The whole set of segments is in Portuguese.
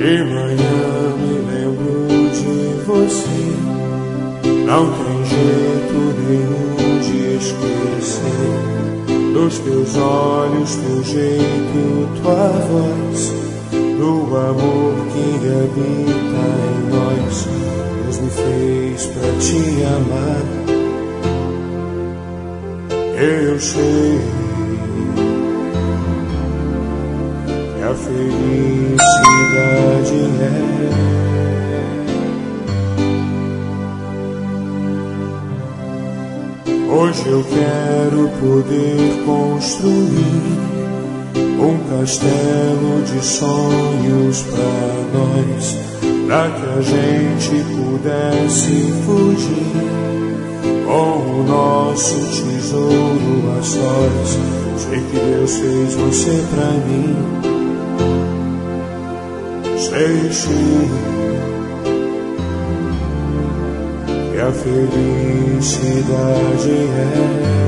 De manhã me lembro de você, não tem jeito nenhum de esquecer dos teus olhos, teu jeito, tua voz, do amor que habita em nós. Deus me fez pra te amar. Eu sei que a felicidade é hoje eu quero poder construir um castelo de sonhos pra nós, pra que a gente pudesse fugir com o nosso tesouro a sós. Sei que Deus fez você pra mim, sei sim que a felicidade é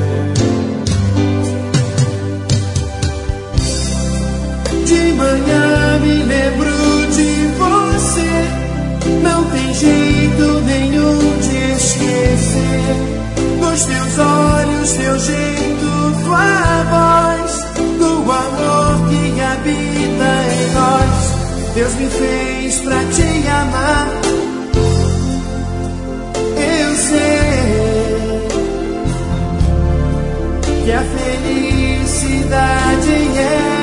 de manhã me lembro de você, não tem jeito nenhum de esquecer dos teus olhos, teu jeito, tua voz, do amor que habita em nós. Deus me fez pra te amar. Eu sei que a felicidade é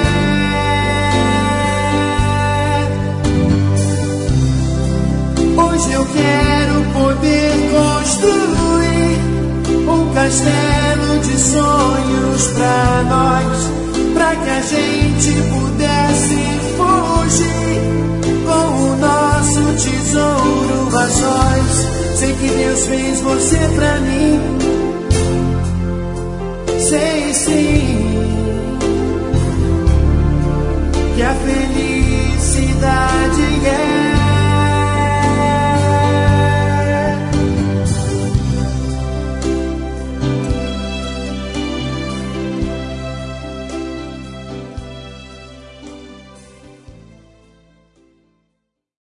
hoje eu quero poder construir um castelo de sonhos pra nós, pra que a gente